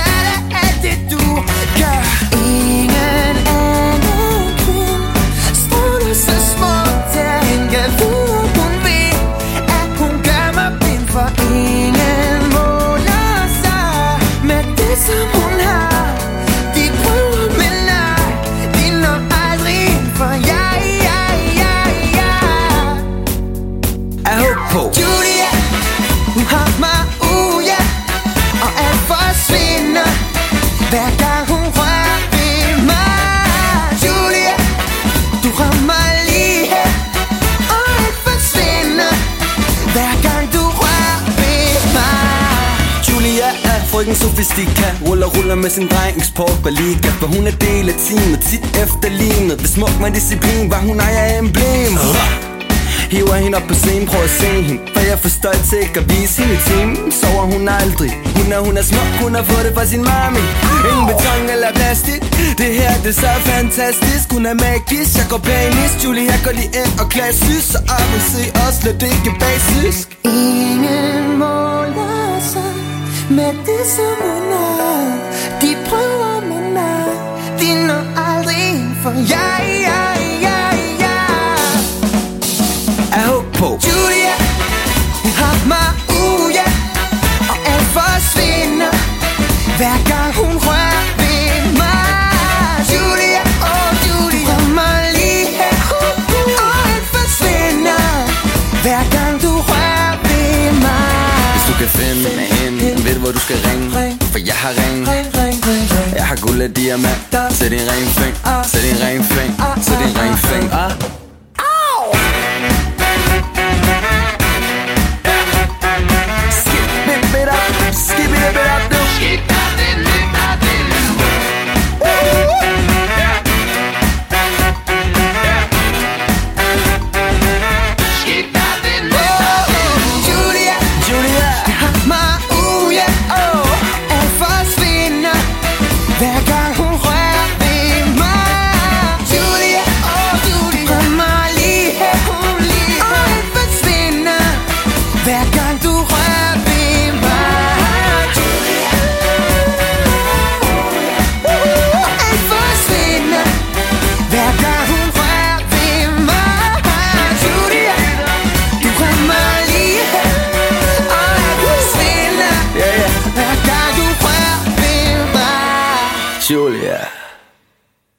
så er det alt det du gør. Ingen anden kvinde stående så smukt til hende. Jeg ved hun ved, at hun gør mig blind. For ingen måler sig med det som hun har. De prøver, men nej, de når aldrig ind. For jeg håber på Julia, hun har mig ja. Og alt forsvinder hver gang hun rører ved mig. Julia, du rammer lige her. Og alt forsvinder hver gang du rører ved mig. Julia er frøken sofistika, ruller med sin dreng, eksport på liga. For hun er del af teamet, tit efterlignet. Ved smuk med disciplin var hun ejer emblem. Hiver hende op på scenen, prøv at se hende. For jeg får stolt til ikke at vise hende i timen. Sover hun aldrig, hun er smuk, hun har fået det fra sin mami. Ingen beton eller plastik, det her det er så fantastisk. Hun er magisk, jeg går panisk. Julie, jeg går lige ind og klassisk. Så op og se os, lidt ikke basisk. Ingen måler sig med det som hun er. De prøver, men nej, de når aldrig ind. For jeg håber på Julia, hun har mig ja. Og alt forsvinder hver gang hun rører ved mig. Julia, Julia, du rammer lige her. Og alt forsvinder hver gang du rører ved mig. Hvis du kan finde hende, ved du hvor du skal ringe. For jeg har ring. Jeg har guld af diamanter. Sæt en ringfing, sæt en ringfing, sæt en ringfing. Skip it up, no. Skip nothing, live nothing. Skip nothing, live nothing. Julia, du har mig ja. Alt forsvinder hver gang hun rører ved mig. Julia, du rammer lige her. Og alt forsvinder hver gang du rører ved mig. Julia.